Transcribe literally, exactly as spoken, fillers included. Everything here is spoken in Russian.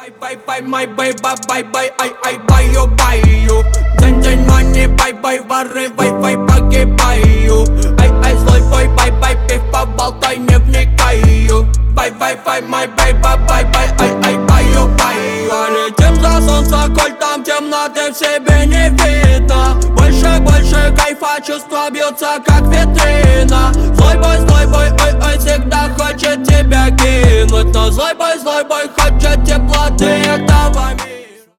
Бай-бай, май бай-бай, бай-бай, ай-ай, баю-баю. День-день, мани, бай-бай, воры-вай, вай, погибаю. Ай-ай, злой бой, бай-бай, пив, поболтай, не вникаю. Бай-бай-бай, май бай-бай, бай-бай, ай-ай, баю-баю. Полетим за солнце, коль там темноты в себе не видно. Больше, больше кайфа, чувства бьются как витрина.